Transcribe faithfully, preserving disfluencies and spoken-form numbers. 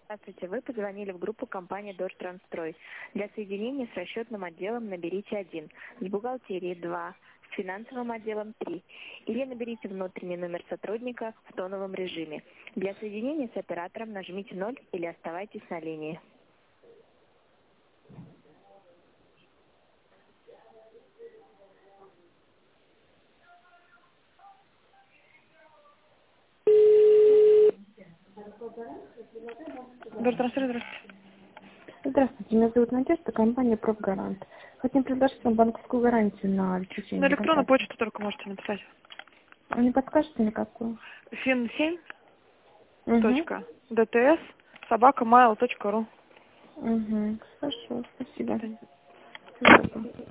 Здравствуйте, вы позвонили в группу компании «Дортранстрой». Для соединения с расчетным отделом наберите один, с бухгалтерией два, с финансовым отделом три. Или наберите внутренний номер сотрудника в тоновом режиме. Для соединения с оператором нажмите ноль или оставайтесь на линии. Дортранстрой, здравствуйте. Здравствуйте, меня зовут Надежда, компания «Профгарант». Хотим предложить вам банковскую гарантию на На обеспечение электронную безопасности. почту только можете написать. Вы не подскажете на какую? фин семь Угу. точка ди ти эс собака майл точка ру. Угу. Хорошо, До спасибо. свидания. Всего доброго.